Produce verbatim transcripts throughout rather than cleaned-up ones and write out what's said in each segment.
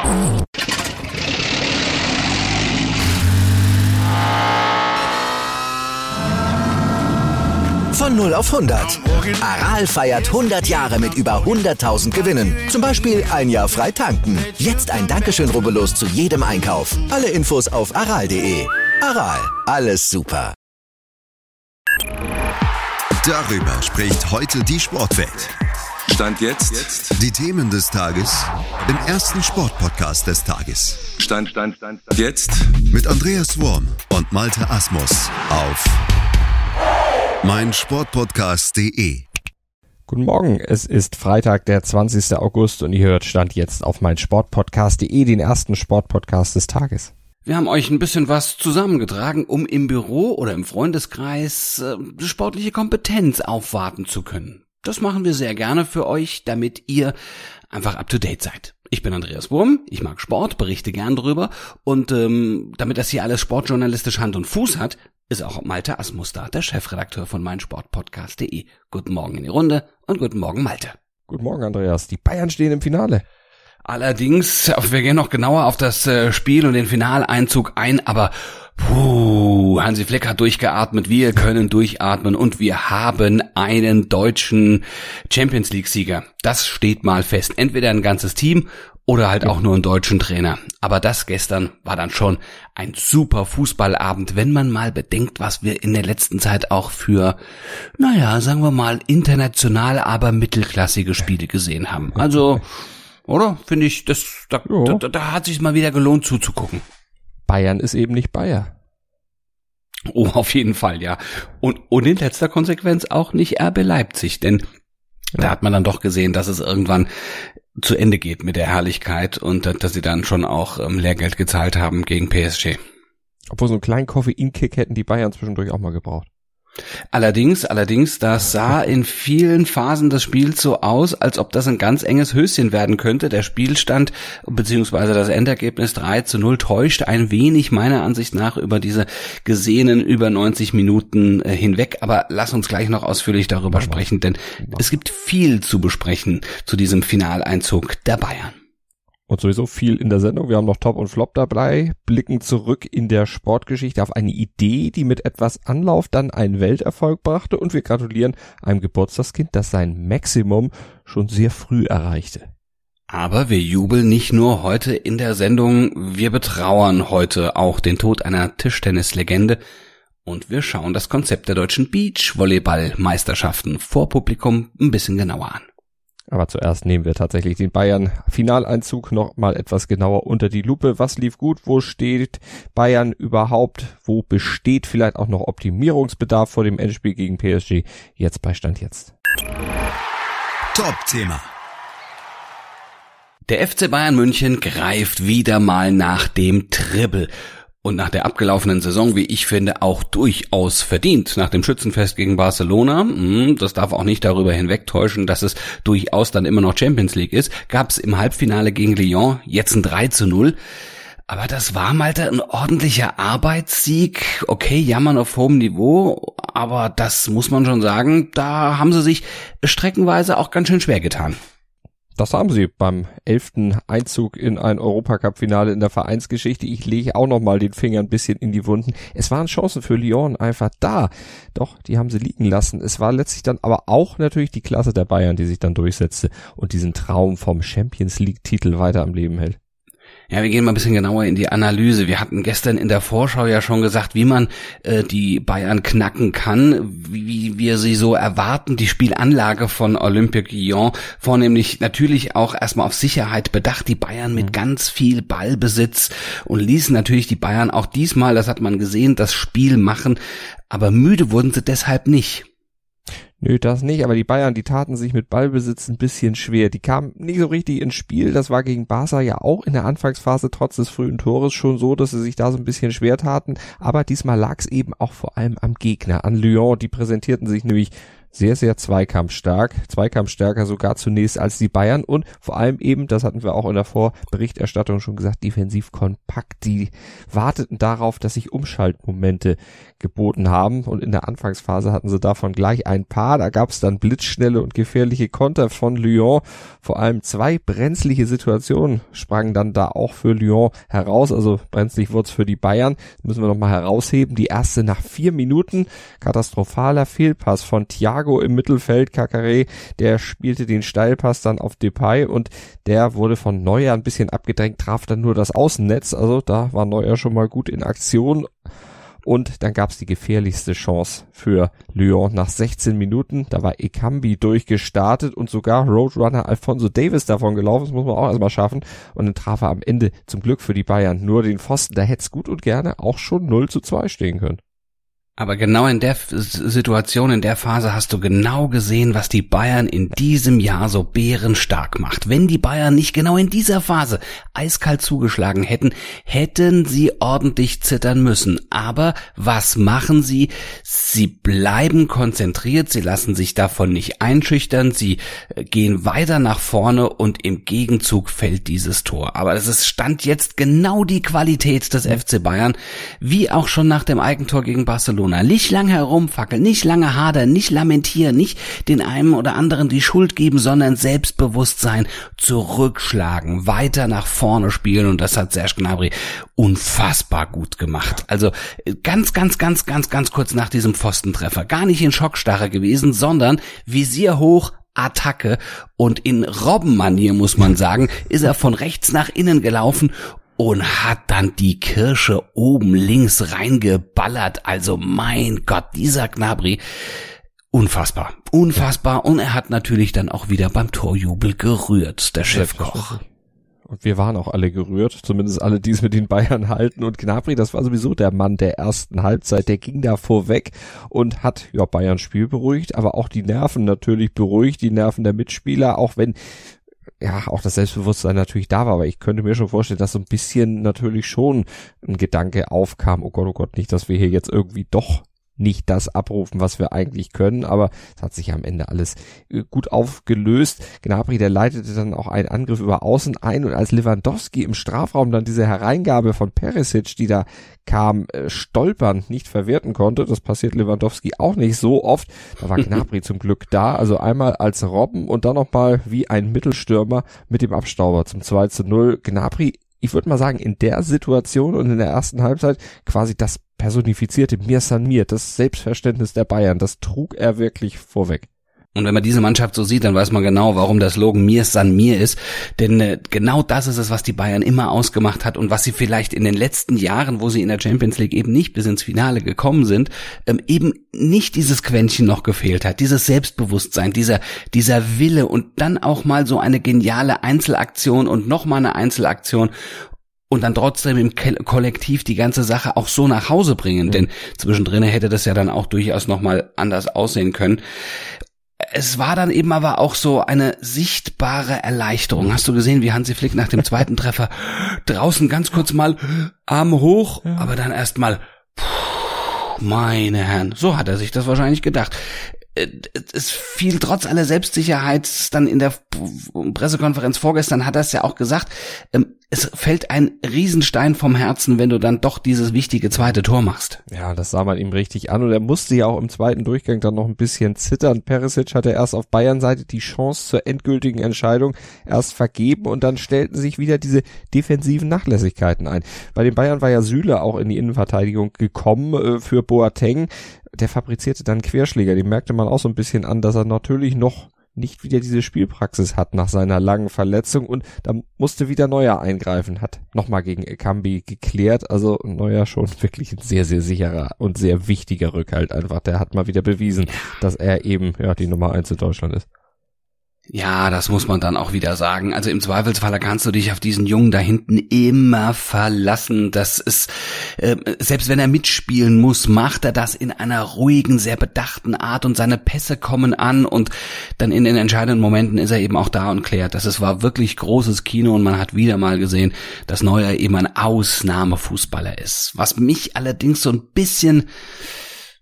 Von null auf hundert. Aral feiert hundert Jahre mit über hunderttausend Gewinnen. Zum Beispiel ein Jahr frei tanken. Jetzt ein Dankeschön, rubbellos zu jedem Einkauf. Alle Infos auf aral punkt de. Aral, alles super. Darüber spricht heute die Sportwelt. Stand jetzt. Die Themen des Tages im ersten Sportpodcast des Tages. Stand, Stand, Stand, Stand. Jetzt. Mit Andreas Worm und Malte Asmus auf meinsportpodcast punkt de. Guten Morgen, es ist Freitag, der zwanzigster August und ihr hört Stand jetzt auf meinsportpodcast punkt de, den ersten Sportpodcast des Tages. Wir haben euch ein bisschen was zusammengetragen, um im Büro oder im Freundeskreis äh, sportliche Kompetenz aufwarten zu können. Das machen wir sehr gerne für euch, damit ihr einfach up to date seid. Ich bin Andreas Wurm, ich mag Sport, berichte gern drüber und ähm, damit das hier alles sportjournalistisch Hand und Fuß hat, ist auch Malte Asmus da, der Chefredakteur von meinsportpodcast punkt de. Guten Morgen in die Runde und guten Morgen Malte. Guten Morgen Andreas, die Bayern stehen im Finale. Allerdings, wir gehen noch genauer auf das äh, Spiel und den Finaleinzug ein, aber puh, Hansi Flick hat durchgeatmet, wir können durchatmen und wir haben einen deutschen Champions League-Sieger. Das steht mal fest. Entweder ein ganzes Team oder halt auch nur einen deutschen Trainer. Aber das gestern war dann schon ein super Fußballabend, wenn man mal bedenkt, was wir in der letzten Zeit auch für, naja, sagen wir mal, international, aber mittelklassige Spiele gesehen haben. Also, oder? Finde ich, das, da, da, da, da hat sich mal wieder gelohnt zuzugucken. Bayern ist eben nicht Bayer. Oh, auf jeden Fall, ja. Und, und in letzter Konsequenz auch nicht R B Leipzig, denn ja. Da hat man dann doch gesehen, dass es irgendwann zu Ende geht mit der Herrlichkeit und dass sie dann schon auch ähm, Lehrgeld gezahlt haben gegen P S G. Obwohl so einen kleinen Koffeinkick hätten die Bayern zwischendurch auch mal gebraucht. Allerdings, allerdings, das sah in vielen Phasen des Spiels so aus, als ob das ein ganz enges Höschen werden könnte. Der Spielstand bzw. das Endergebnis drei zu null täuscht ein wenig meiner Ansicht nach über diese gesehenen über neunzig Minuten äh, hinweg. Aber lass uns gleich noch ausführlich darüber sprechen, denn es gibt viel zu besprechen zu diesem Finaleinzug der Bayern. Und sowieso viel in der Sendung. Wir haben noch Top und Flop dabei, blicken zurück in der Sportgeschichte auf eine Idee, die mit etwas Anlauf dann einen Welterfolg brachte und wir gratulieren einem Geburtstagskind, das sein Maximum schon sehr früh erreichte. Aber wir jubeln nicht nur heute in der Sendung, wir betrauern heute auch den Tod einer Tischtennislegende und wir schauen das Konzept der deutschen Beachvolleyball-Meisterschaften vor Publikum ein bisschen genauer an. Aber zuerst nehmen wir tatsächlich den Bayern-Finaleinzug noch mal etwas genauer unter die Lupe. Was lief gut? Wo steht Bayern überhaupt? Wo besteht vielleicht auch noch Optimierungsbedarf vor dem Endspiel gegen P S G? Jetzt bei Stand jetzt. Top-Thema. Der F C Bayern München greift wieder mal nach dem Triple. Und nach der abgelaufenen Saison, wie ich finde, auch durchaus verdient. Nach dem Schützenfest gegen Barcelona, das darf auch nicht darüber hinwegtäuschen, dass es durchaus dann immer noch Champions League ist, gab es im Halbfinale gegen Lyon jetzt ein drei zu null. Aber das war mal ein ordentlicher Arbeitssieg. Okay, jammern auf hohem Niveau, aber das muss man schon sagen, da haben sie sich streckenweise auch ganz schön schwer getan. Das haben sie beim elften Einzug in ein Europacup-Finale in der Vereinsgeschichte. Ich lege auch noch mal den Finger ein bisschen in die Wunden. Es waren Chancen für Lyon einfach da. Doch, die haben sie liegen lassen. Es war letztlich dann aber auch natürlich die Klasse der Bayern, die sich dann durchsetzte und diesen Traum vom Champions-League-Titel weiter am Leben hält. Ja, wir gehen mal ein bisschen genauer in die Analyse. Wir hatten gestern in der Vorschau ja schon gesagt, wie man äh, die Bayern knacken kann, wie, wie wir sie so erwarten. Die Spielanlage von Olympique Lyon, vornehmlich natürlich auch erstmal auf Sicherheit bedacht. Die Bayern mit ganz viel Ballbesitz und ließen natürlich die Bayern auch diesmal, das hat man gesehen, das Spiel machen. Aber müde wurden sie deshalb nicht. Nö, das nicht, aber die Bayern, die taten sich mit Ballbesitz ein bisschen schwer. Die kamen nicht so richtig ins Spiel. Das war gegen Barca ja auch in der Anfangsphase trotz des frühen Tores schon so, dass sie sich da so ein bisschen schwer taten. Aber diesmal lag es eben auch vor allem am Gegner, an Lyon. Die präsentierten sich nämlich sehr, sehr zweikampfstark, zweikampfstärker sogar zunächst als die Bayern und vor allem eben, das hatten wir auch in der Vorberichterstattung schon gesagt, defensiv kompakt. Die warteten darauf, dass sich Umschaltmomente geboten haben und in der Anfangsphase hatten sie davon gleich ein paar. Da gab es dann blitzschnelle und gefährliche Konter von Lyon. Vor allem zwei brenzliche Situationen sprangen dann da auch für Lyon heraus. Also brenzlig wurde es für die Bayern. Das müssen wir nochmal herausheben. Die erste nach vier Minuten. Katastrophaler Fehlpass von Thiago im Mittelfeld. Caqueret, der spielte den Steilpass dann auf Depay und der wurde von Neuer ein bisschen abgedrängt, traf dann nur das Außennetz. Also da war Neuer schon mal gut in Aktion. Und dann gab es die gefährlichste Chance für Lyon nach sechzehn Minuten. Da war Ekambi durchgestartet und sogar Roadrunner Alphonso Davies davon gelaufen. Das muss man auch erstmal schaffen. Und dann traf er am Ende zum Glück für die Bayern nur den Pfosten. Da hätte es gut und gerne auch schon null zu zwei stehen können. Aber genau in der Situation, in der Phase hast du genau gesehen, was die Bayern in diesem Jahr so bärenstark macht. Wenn die Bayern nicht genau in dieser Phase eiskalt zugeschlagen hätten, hätten sie ordentlich zittern müssen. Aber was machen sie? Sie bleiben konzentriert, sie lassen sich davon nicht einschüchtern, sie gehen weiter nach vorne und im Gegenzug fällt dieses Tor. Aber es ist Stand jetzt genau die Qualität des F C Bayern, wie auch schon nach dem Eigentor gegen Barcelona. Nicht lange herumfackeln, nicht lange hadern, nicht lamentieren, nicht den einen oder anderen die Schuld geben, sondern Selbstbewusstsein zurückschlagen, weiter nach vorne spielen und das hat Serge Gnabry unfassbar gut gemacht. Also ganz, ganz, ganz, ganz, ganz kurz nach diesem Pfostentreffer, gar nicht in Schockstarre gewesen, sondern Visier hoch, Attacke und in Robbenmanier, muss man sagen, ist er von rechts nach innen gelaufen und hat dann die Kirsche oben links reingeballert. Also mein Gott, dieser Gnabry, unfassbar, unfassbar. Und er hat natürlich dann auch wieder beim Torjubel gerührt, der Chefkoch. Und wir waren auch alle gerührt, zumindest alle, die es mit den Bayern halten. Und Gnabry, das war sowieso der Mann der ersten Halbzeit, der ging da vorweg und hat ja Bayerns Spiel beruhigt, aber auch die Nerven natürlich beruhigt, die Nerven der Mitspieler, auch wenn ja, auch das Selbstbewusstsein natürlich da war, aber ich könnte mir schon vorstellen, dass so ein bisschen natürlich schon ein Gedanke aufkam, oh Gott, oh Gott, nicht, dass wir hier jetzt irgendwie doch nicht das abrufen, was wir eigentlich können, aber es hat sich am Ende alles gut aufgelöst. Gnabry, der leitete dann auch einen Angriff über Außen ein und als Lewandowski im Strafraum dann diese Hereingabe von Perisic, die da kam, stolpern, nicht verwerten konnte, das passiert Lewandowski auch nicht so oft, da war Gnabry zum Glück da, also einmal als Robben und dann nochmal wie ein Mittelstürmer mit dem Abstauber zum zwei zu null. Gnabry, ich würde mal sagen, in der Situation und in der ersten Halbzeit quasi das personifizierte Mir San Mir, das Selbstverständnis der Bayern, das trug er wirklich vorweg. Und wenn man diese Mannschaft so sieht, dann weiß man genau, warum der Slogan Mir San Mir ist. Denn äh, genau das ist es, was die Bayern immer ausgemacht hat und was sie vielleicht in den letzten Jahren, wo sie in der Champions League eben nicht bis ins Finale gekommen sind, ähm, eben nicht dieses Quäntchen noch gefehlt hat. Dieses Selbstbewusstsein, dieser dieser Wille und dann auch mal so eine geniale Einzelaktion und nochmal eine Einzelaktion. Und dann trotzdem im Kollektiv die ganze Sache auch so nach Hause bringen. Mhm. Denn zwischendrin hätte das ja dann auch durchaus nochmal anders aussehen können. Es war dann eben aber auch so eine sichtbare Erleichterung. Hast du gesehen, wie Hansi Flick nach dem zweiten Treffer draußen ganz kurz mal Arme hoch, ja. aber dann erst mal, meine Herren, so hat er sich das wahrscheinlich gedacht. Es fiel trotz aller Selbstsicherheit dann in der Pressekonferenz vorgestern, hat er es ja auch gesagt, es fällt ein Riesenstein vom Herzen, wenn du dann doch dieses wichtige zweite Tor machst. Ja, das sah man ihm richtig an und er musste ja auch im zweiten Durchgang dann noch ein bisschen zittern. Perisic hatte erst auf Bayern-Seite die Chance zur endgültigen Entscheidung erst vergeben und dann stellten sich wieder diese defensiven Nachlässigkeiten ein. Bei den Bayern war ja Süle auch in die Innenverteidigung gekommen äh, für Boateng. Der fabrizierte dann Querschläger, dem merkte man auch so ein bisschen an, dass er natürlich noch nicht wieder diese Spielpraxis hat nach seiner langen Verletzung und da musste wieder Neuer eingreifen, hat nochmal gegen Ekambi geklärt, also Neuer schon wirklich ein sehr, sehr sicherer und sehr wichtiger Rückhalt einfach, der hat mal wieder bewiesen, dass er eben ja die Nummer eins in Deutschland ist. Ja, das muss man dann auch wieder sagen. Also im Zweifelsfall kannst du dich auf diesen Jungen da hinten immer verlassen. Das ist, äh, selbst wenn er mitspielen muss, macht er das in einer ruhigen, sehr bedachten Art und seine Pässe kommen an und dann in den entscheidenden Momenten ist er eben auch da und klärt. Das ist, war wirklich großes Kino und man hat wieder mal gesehen, dass Neuer eben ein Ausnahmefußballer ist. Was mich allerdings so ein bisschen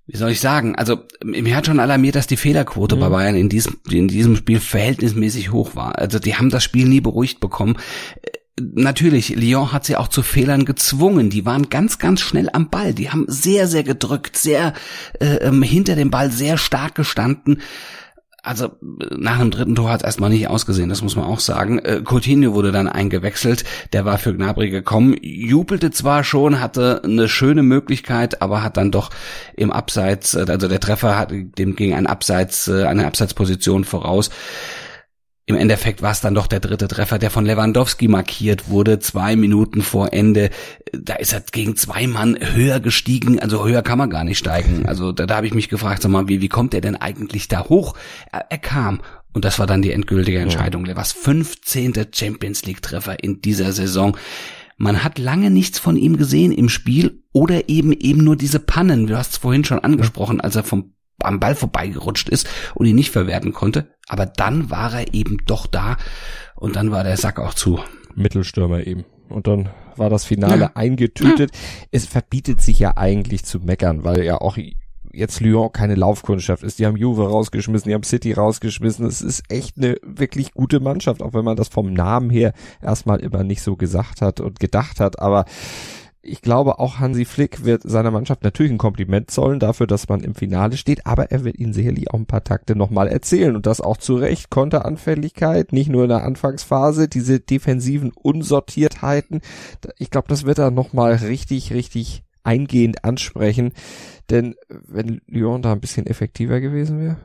wie soll ich sagen, also mir hat schon alarmiert, dass die Fehlerquote mhm. bei Bayern in diesem, in diesem Spiel verhältnismäßig hoch war. Also die haben das Spiel nie beruhigt bekommen. Natürlich, Lyon hat sie auch zu Fehlern gezwungen. Die waren ganz, ganz schnell am Ball. Die haben sehr, sehr gedrückt, sehr äh, hinter dem Ball sehr stark gestanden. Also nach dem dritten Tor hat es erstmal nicht ausgesehen, das muss man auch sagen. Äh, Coutinho wurde dann eingewechselt, der war für Gnabry gekommen, jubelte zwar schon, hatte eine schöne Möglichkeit, aber hat dann doch im Abseits, also der Treffer hat dem ging ein Abseits, eine Abseitsposition voraus. Im Endeffekt war es dann doch der dritte Treffer, der von Lewandowski markiert wurde, zwei Minuten vor Ende. Da ist er gegen zwei Mann höher gestiegen, also höher kann man gar nicht steigen. Also da, da habe ich mich gefragt, sag mal, wie, wie kommt er denn eigentlich da hoch? Er, er kam und das war dann die endgültige Entscheidung. Der war fünfzehnte Champions League Treffer in dieser Saison. Man hat lange nichts von ihm gesehen im Spiel oder eben eben nur diese Pannen. Du hast es vorhin schon angesprochen, als er vom am Ball vorbeigerutscht ist und ihn nicht verwerten konnte. Aber dann war er eben doch da und dann war der Sack auch zu. Mittelstürmer eben. Und dann war das Finale ja. eingetütet. Ja. Es verbietet sich ja eigentlich zu meckern, weil ja auch jetzt Lyon keine Laufkundschaft ist. Die haben Juve rausgeschmissen, die haben City rausgeschmissen. Es ist echt eine wirklich gute Mannschaft, auch wenn man das vom Namen her erstmal immer nicht so gesagt hat und gedacht hat. Aber ich glaube, auch Hansi Flick wird seiner Mannschaft natürlich ein Kompliment zollen dafür, dass man im Finale steht, aber er wird ihnen sicherlich auch ein paar Takte nochmal erzählen und das auch zu Recht. Konteranfälligkeit, nicht nur in der Anfangsphase, diese defensiven Unsortiertheiten. Ich glaube, das wird er nochmal richtig, richtig eingehend ansprechen, denn wenn Lyon da ein bisschen effektiver gewesen wäre.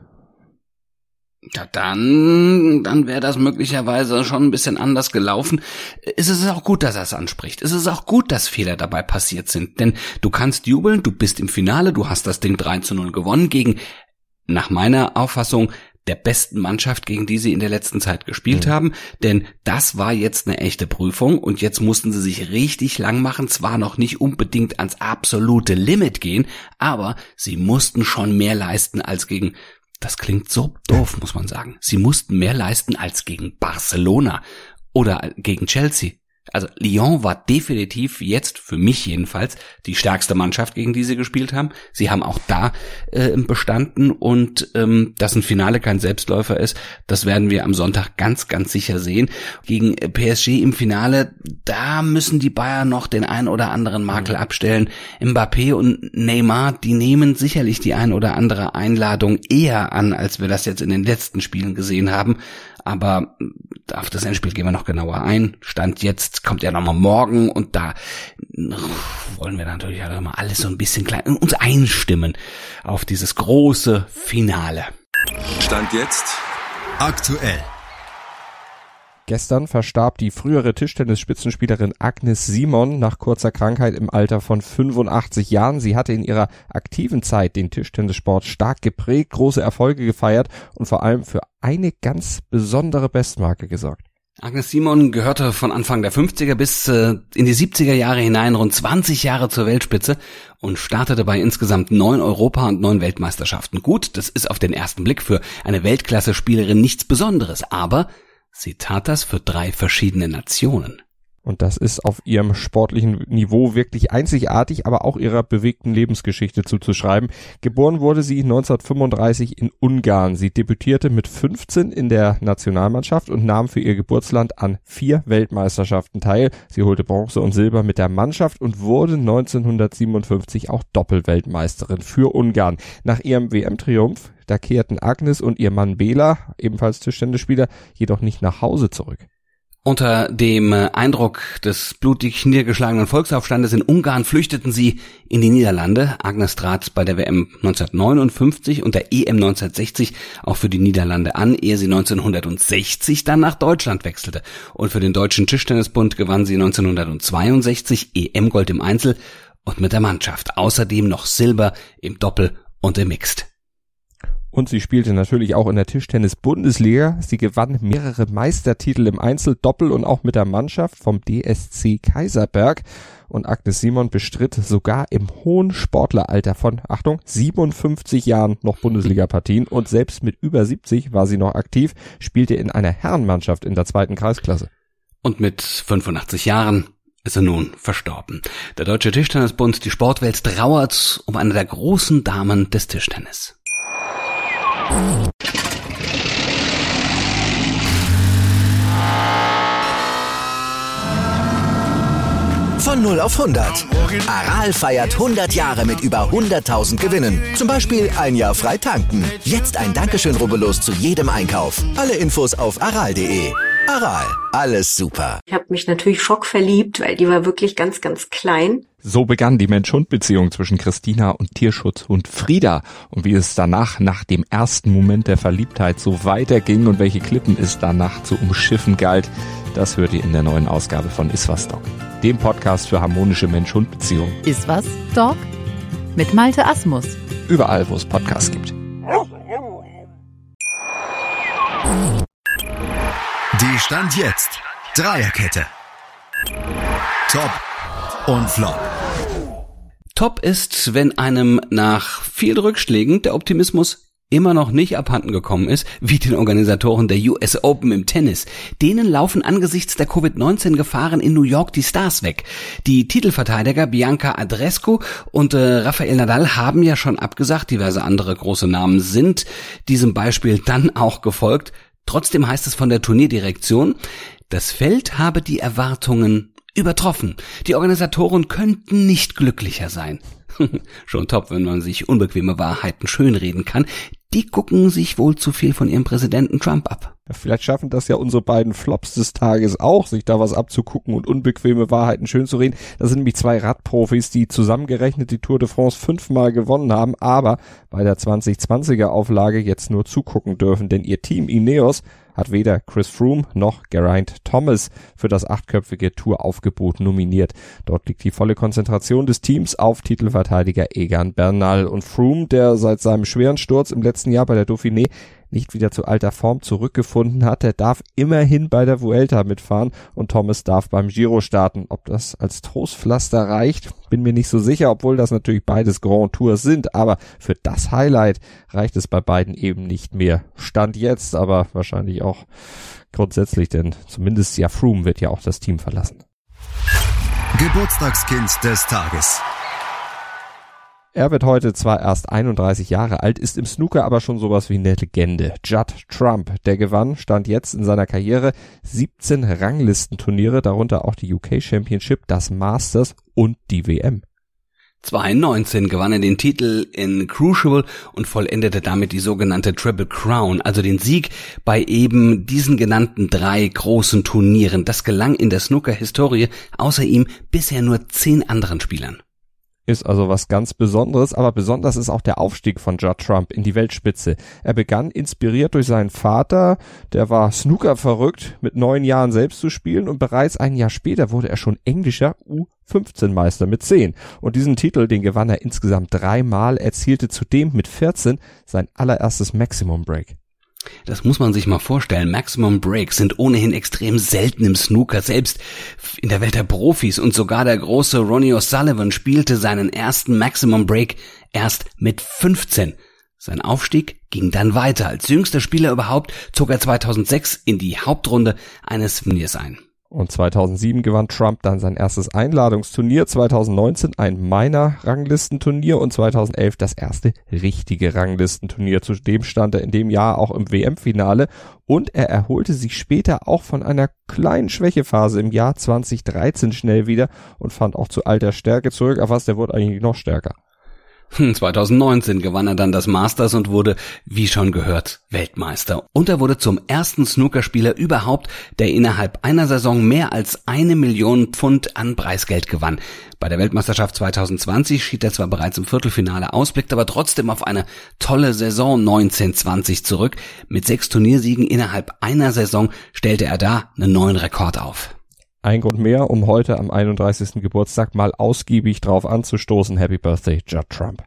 Ja, dann, dann wäre das möglicherweise schon ein bisschen anders gelaufen. Es ist auch gut, dass er es anspricht. Es ist auch gut, dass Fehler dabei passiert sind. Denn du kannst jubeln, du bist im Finale, du hast das Ding drei zu null gewonnen gegen, nach meiner Auffassung, der besten Mannschaft, gegen die sie in der letzten Zeit gespielt mhm. haben. Denn das war jetzt eine echte Prüfung und jetzt mussten sie sich richtig lang machen. Zwar noch nicht unbedingt ans absolute Limit gehen, aber sie mussten schon mehr leisten als gegen... Das klingt so doof, muss man sagen. Sie mussten mehr leisten als gegen Barcelona oder gegen Chelsea. Also Lyon war definitiv jetzt, für mich jedenfalls, die stärkste Mannschaft, gegen die sie gespielt haben. Sie haben auch da äh, bestanden und ähm, dass ein Finale kein Selbstläufer ist, das werden wir am Sonntag ganz, ganz sicher sehen. Gegen P S G im Finale, da müssen die Bayern noch den ein oder anderen Makel abstellen. Mbappé und Neymar, die nehmen sicherlich die ein oder andere Einladung eher an, als wir das jetzt in den letzten Spielen gesehen haben. Aber auf das Endspiel gehen wir noch genauer ein. Stand jetzt kommt ja nochmal morgen und da wollen wir natürlich auch mal alles so ein bisschen klein uns einstimmen auf dieses große Finale. Stand jetzt aktuell. Gestern verstarb die frühere Tischtennis-Spitzenspielerin Agnes Simon nach kurzer Krankheit im Alter von fünfundachtzig Jahren. Sie hatte in ihrer aktiven Zeit den Tischtennissport stark geprägt, große Erfolge gefeiert und vor allem für eine ganz besondere Bestmarke gesorgt. Agnes Simon gehörte von Anfang der fünfziger bis äh, in die siebziger Jahre hinein rund zwanzig Jahre zur Weltspitze und startete bei insgesamt neun Europa- und neun Weltmeisterschaften. Gut, das ist auf den ersten Blick für eine Weltklasse-Spielerin nichts Besonderes, aber sie tat das für drei verschiedene Nationen. Und das ist auf ihrem sportlichen Niveau wirklich einzigartig, aber auch ihrer bewegten Lebensgeschichte zuzuschreiben. Geboren wurde sie neunzehnhundertfünfunddreißig in Ungarn. Sie debütierte mit fünfzehn in der Nationalmannschaft und nahm für ihr Geburtsland an vier Weltmeisterschaften teil. Sie holte Bronze und Silber mit der Mannschaft und wurde neunzehnhundertsiebenundfünfzig auch Doppelweltmeisterin für Ungarn. Nach ihrem W M-Triumph, da kehrten Agnes und ihr Mann Bela, ebenfalls Tischtennisspieler, jedoch nicht nach Hause zurück. Unter dem Eindruck des blutig niedergeschlagenen Volksaufstandes in Ungarn flüchteten sie in die Niederlande. Agnes trat bei der W M neunzehnhundertneunundfünfzig und der E M neunzehnhundertsechzig auch für die Niederlande an, ehe sie neunzehnhundertsechzig dann nach Deutschland wechselte. Und für den Deutschen Tischtennisbund gewann sie neunzehnhundertzweiundsechzig E M-Gold im Einzel und mit der Mannschaft. Außerdem noch Silber im Doppel und im Mixed. Und sie spielte natürlich auch in der Tischtennis-Bundesliga. Sie gewann mehrere Meistertitel im Einzel, Doppel und auch mit der Mannschaft vom D S C Kaiserberg. Und Agnes Simon bestritt sogar im hohen Sportleralter von, Achtung, siebenundfünfzig Jahren noch Bundesliga-Partien. Und selbst mit über siebzig war sie noch aktiv, spielte in einer Herrenmannschaft in der zweiten Kreisklasse. Und mit fünfundachtzig Jahren ist er nun verstorben. Der Deutsche Tischtennisbund, die Sportwelt trauert um eine der großen Damen des Tischtennis. Von null auf hundert. Aral feiert hundert Jahre mit über hunderttausend Gewinnen. Zum Beispiel ein Jahr frei tanken. Jetzt ein Dankeschön, rubbellos zu jedem Einkauf. Alle Infos auf aral punkt de. Aral, alles super. Ich habe mich natürlich schockverliebt, weil die war wirklich ganz, ganz klein. So begann die Mensch-Hund-Beziehung zwischen Christina und Tierschutzhund Frieda. Und wie es danach, nach dem ersten Moment der Verliebtheit, so weiterging und welche Klippen es danach zu umschiffen galt, das hört ihr in der neuen Ausgabe von Iswas Dog, dem Podcast für harmonische Mensch-Hund-Beziehungen. Iswas Dog mit Malte Asmus. Überall, wo es Podcasts gibt. Die Stand jetzt. Dreierkette. Top und Flop. Top ist, wenn einem nach vielen Rückschlägen der Optimismus immer noch nicht abhanden gekommen ist, wie den Organisatoren der U S Open im Tennis. Denen laufen angesichts der Covid neunzehn Gefahren in New York die Stars weg. Die Titelverteidiger Bianca Andreescu und äh, Rafael Nadal haben ja schon abgesagt, diverse andere große Namen sind diesem Beispiel dann auch gefolgt. Trotzdem heißt es von der Turnierdirektion, das Feld habe die Erwartungen übertroffen. Die Organisatoren könnten nicht glücklicher sein. Schon top, wenn man sich unbequeme Wahrheiten schönreden kann. Die gucken sich wohl zu viel von ihrem Präsidenten Trump ab. Ja, vielleicht schaffen das ja unsere beiden Flops des Tages auch, sich da was abzugucken und unbequeme Wahrheiten schön zu reden. Das sind nämlich zwei Radprofis, die zusammengerechnet die Tour de France fünfmal gewonnen haben, aber bei der zwanzig zwanziger Auflage jetzt nur zugucken dürfen, denn ihr Team Ineos hat weder Chris Froome noch Geraint Thomas für das achtköpfige Touraufgebot nominiert. Dort liegt die volle Konzentration des Teams auf Titelverteidiger Egan Bernal. Und Froome, der seit seinem schweren Sturz im letzten Jahr bei der Dauphiné nicht wieder zu alter Form zurückgefunden hat, der darf immerhin bei der Vuelta mitfahren und Thomas darf beim Giro starten. Ob das als Trostpflaster reicht, bin mir nicht so sicher, obwohl das natürlich beides Grand Tours sind, aber für das Highlight reicht es bei beiden eben nicht mehr. Stand jetzt, aber wahrscheinlich auch grundsätzlich, denn zumindest ja Froome wird ja auch das Team verlassen. Geburtstagskind des Tages. Er wird heute zwar erst einunddreißig Jahre alt, ist im Snooker aber schon sowas wie eine Legende. Judd Trump, der gewann, stand jetzt in seiner Karriere siebzehn Ranglistenturniere, darunter auch die U K Championship, das Masters und die W M. zweitausendneunzehn gewann er den Titel in Crucible und vollendete damit die sogenannte Triple Crown, also den Sieg bei eben diesen genannten drei großen Turnieren. Das gelang in der Snooker-Historie außer ihm bisher nur zehn anderen Spielern. Ist also was ganz Besonderes, aber besonders ist auch der Aufstieg von Judd Trump in die Weltspitze. Er begann, inspiriert durch seinen Vater, der war Snooker verrückt, mit neun Jahren selbst zu spielen und bereits ein Jahr später wurde er schon englischer U fünfzehn Meister mit zehn. Und diesen Titel, den gewann er insgesamt dreimal, erzielte zudem mit vierzehn sein allererstes Maximum Break. Das muss man sich mal vorstellen. Maximum Breaks sind ohnehin extrem selten im Snooker, selbst in der Welt der Profis. Und sogar der große Ronnie O'Sullivan spielte seinen ersten Maximum Break erst mit fünfzehn. Sein Aufstieg ging dann weiter. Als jüngster Spieler überhaupt zog er zweitausendsechs in die Hauptrunde eines Turniers ein. Und zweitausendsieben gewann Trump dann sein erstes Einladungsturnier, zweitausendneunzehn ein Minor-Ranglistenturnier und zweitausendelf das erste richtige Ranglistenturnier. Zudem stand er in dem Jahr auch im W M-Finale und er erholte sich später auch von einer kleinen Schwächephase im Jahr zweitausenddreizehn schnell wieder und fand auch zu alter Stärke zurück. Auf was, der wurde eigentlich noch stärker. zweitausendneunzehn gewann er dann das Masters und wurde, wie schon gehört, Weltmeister. Und er wurde zum ersten Snookerspieler überhaupt, der innerhalb einer Saison mehr als eine Million Pfund an Preisgeld gewann. Bei der Weltmeisterschaft zweitausendzwanzig schied er zwar bereits im Viertelfinale aus, blickt aber trotzdem auf eine tolle Saison neunzehn zwanzig zurück. Mit sechs Turniersiegen innerhalb einer Saison stellte er da einen neuen Rekord auf. Ein Grund mehr, um heute am einunddreißigsten Geburtstag mal ausgiebig drauf anzustoßen. Happy Birthday, Judd Trump.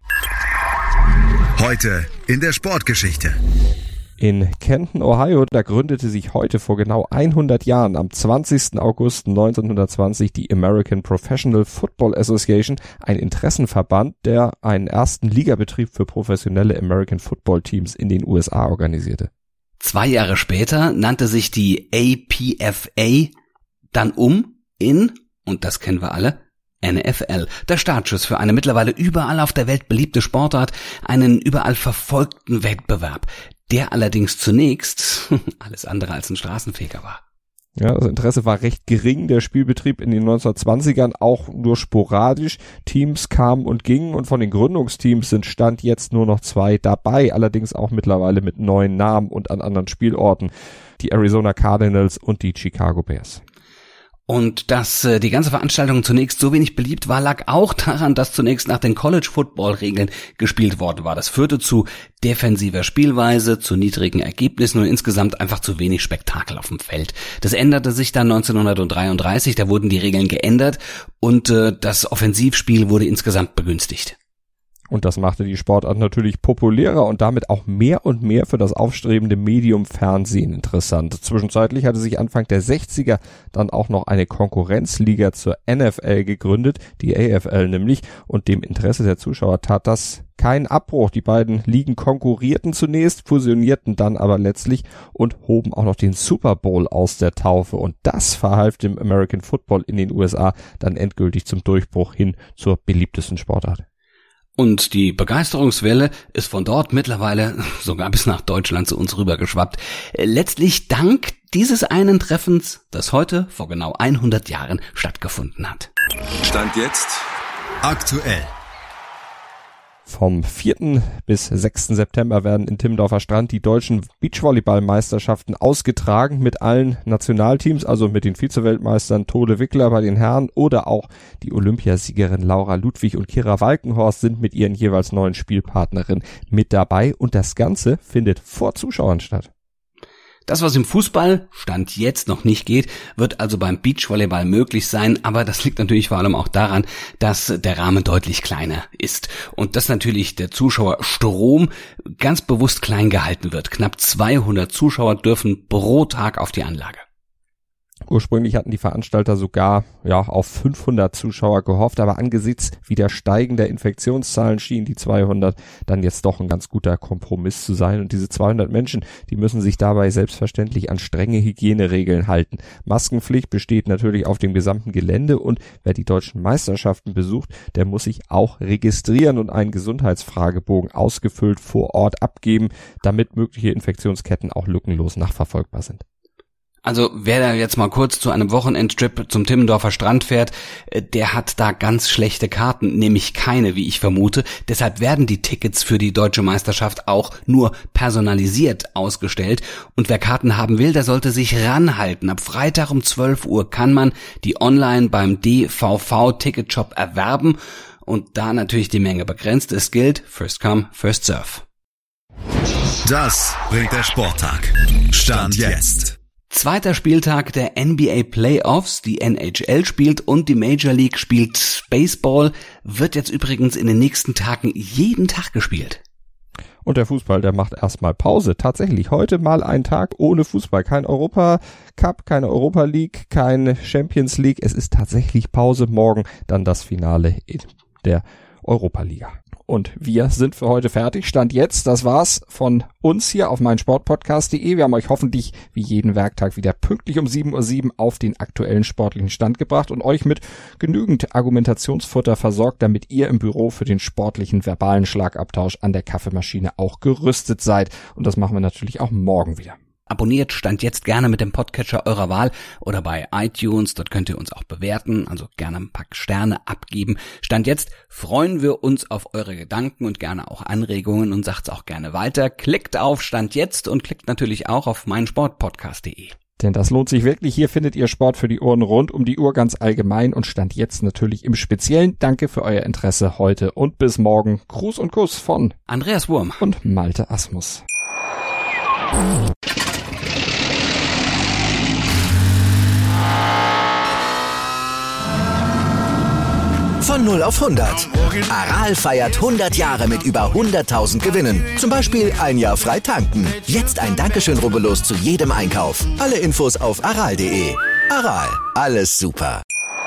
Heute in der Sportgeschichte. In Kenton, Ohio, da gründete sich heute vor genau hundert Jahren, am zwanzigsten August neunzehnhundertzwanzig, die American Professional Football Association, ein Interessenverband, der einen ersten Ligabetrieb für professionelle American Football Teams in den U S A organisierte. Zwei Jahre später nannte sich die A P F A dann um in Und das kennen wir alle. N F L, der Startschuss für eine mittlerweile überall auf der Welt beliebte Sportart, einen überall verfolgten Wettbewerb, der allerdings zunächst alles andere als ein Straßenfeger war. Ja, das Interesse war recht gering, der Spielbetrieb in den neunzehnhundertzwanzigern auch nur sporadisch. Teams kamen und gingen und von den Gründungsteams sind Stand jetzt nur noch zwei dabei, allerdings auch mittlerweile mit neuen Namen und an anderen Spielorten. Die Arizona Cardinals und die Chicago Bears. Und dass äh, die ganze Veranstaltung zunächst so wenig beliebt war, lag auch daran, dass zunächst nach den College-Football-Regeln gespielt worden war. Das führte zu defensiver Spielweise, zu niedrigen Ergebnissen und insgesamt einfach zu wenig Spektakel auf dem Feld. Das änderte sich dann neunzehnhundertdreiunddreißig, da wurden die Regeln geändert und äh, das Offensivspiel wurde insgesamt begünstigt. Und das machte die Sportart natürlich populärer und damit auch mehr und mehr für das aufstrebende Medium Fernsehen interessant. Zwischenzeitlich hatte sich Anfang der sechziger dann auch noch eine Konkurrenzliga zur N F L gegründet, die A F L nämlich, und dem Interesse der Zuschauer tat das keinen Abbruch. Die beiden Ligen konkurrierten zunächst, fusionierten dann aber letztlich und hoben auch noch den Super Bowl aus der Taufe. Und das verhalf dem American Football in den U S A dann endgültig zum Durchbruch hin zur beliebtesten Sportart. Und die Begeisterungswelle ist von dort mittlerweile sogar bis nach Deutschland zu uns rübergeschwappt. Letztlich dank dieses einen Treffens, das heute vor genau hundert Jahren stattgefunden hat. Stand jetzt aktuell. Vom vierten bis sechsten September werden in Timmendorfer Strand die deutschen Beachvolleyball-Meisterschaften ausgetragen mit allen Nationalteams, also mit den Vize-Weltmeistern Tode Wickler bei den Herren oder auch die Olympiasiegerin Laura Ludwig und Kira Walkenhorst sind mit ihren jeweils neuen Spielpartnerinnen mit dabei und das Ganze findet vor Zuschauern statt. Das, was im Fußball Stand jetzt noch nicht geht, wird also beim Beachvolleyball möglich sein, aber das liegt natürlich vor allem auch daran, dass der Rahmen deutlich kleiner ist und dass natürlich der Zuschauerstrom ganz bewusst klein gehalten wird. Knapp zweihundert Zuschauer dürfen pro Tag auf die Anlage. Ursprünglich hatten die Veranstalter sogar ja auf fünfhundert Zuschauer gehofft, aber angesichts wieder steigender Infektionszahlen schienen die zweihundert dann jetzt doch ein ganz guter Kompromiss zu sein. Und diese zweihundert Menschen, die müssen sich dabei selbstverständlich an strenge Hygieneregeln halten. Maskenpflicht besteht natürlich auf dem gesamten Gelände und wer die deutschen Meisterschaften besucht, der muss sich auch registrieren und einen Gesundheitsfragebogen ausgefüllt vor Ort abgeben, damit mögliche Infektionsketten auch lückenlos nachverfolgbar sind. Also wer da jetzt mal kurz zu einem Wochenendtrip zum Timmendorfer Strand fährt, der hat da ganz schlechte Karten, nämlich keine, wie ich vermute. Deshalb werden die Tickets für die deutsche Meisterschaft auch nur personalisiert ausgestellt. Und wer Karten haben will, der sollte sich ranhalten. Ab Freitag um zwölf Uhr kann man die online beim D V V-Ticketshop erwerben. Und da natürlich die Menge begrenzt ist, gilt First Come, First Serve. Das bringt der Sporttag. Stand jetzt. Zweiter Spieltag der N B A Playoffs, die N H L spielt und die Major League spielt Baseball, wird jetzt übrigens in den nächsten Tagen jeden Tag gespielt. Und der Fußball, der macht erstmal Pause. Tatsächlich heute mal ein Tag ohne Fußball. Kein Europa Cup, keine Europa League, keine Champions League. Es ist tatsächlich Pause. Morgen dann das Finale in der Europa Liga. Und wir sind für heute fertig. Stand jetzt, das war's von uns hier auf meinsportpodcast punkt de. Wir haben euch hoffentlich wie jeden Werktag wieder pünktlich um sieben Uhr sieben auf den aktuellen sportlichen Stand gebracht und euch mit genügend Argumentationsfutter versorgt, damit ihr im Büro für den sportlichen verbalen Schlagabtausch an der Kaffeemaschine auch gerüstet seid. Und das machen wir natürlich auch morgen wieder. Abonniert Stand jetzt gerne mit dem Podcatcher eurer Wahl oder bei iTunes, dort könnt ihr uns auch bewerten, also gerne ein paar Sterne abgeben. Stand jetzt freuen wir uns auf eure Gedanken und gerne auch Anregungen und sagt's auch gerne weiter. Klickt auf Stand jetzt und klickt natürlich auch auf meinsportpodcast punkt de. Denn das lohnt sich wirklich. Hier findet ihr Sport für die Ohren rund um die Uhr ganz allgemein und Stand jetzt natürlich im Speziellen. Danke für euer Interesse heute und bis morgen. Gruß und Kuss von Andreas Wurm und Malte Asmus. Von null auf hundert. Aral feiert hundert Jahre mit über hunderttausend Gewinnen. Zum Beispiel ein Jahr frei tanken. Jetzt ein Dankeschön, rubbellos zu jedem Einkauf. Alle Infos auf aral punkt de. Aral, alles super.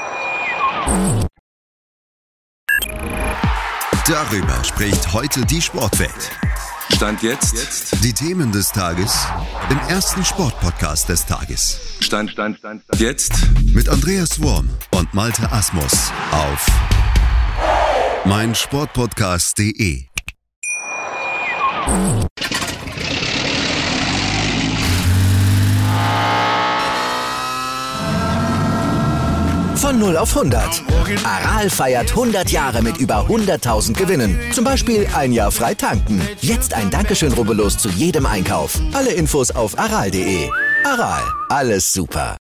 Darüber spricht heute die Sportwelt. Stand jetzt. Die Themen des Tages im ersten Sportpodcast des Tages. Stand, Stand, Stand, Stand. Jetzt. Mit Andreas Wurm und und Malte Asmus auf meinsportpodcast punkt de. Von null auf hundert. Aral feiert hundert Jahre mit über hunderttausend Gewinnen. Zum Beispiel ein Jahr frei tanken. Jetzt ein Dankeschön, rubbellos zu jedem Einkauf. Alle Infos auf aral punkt de. Aral, alles super.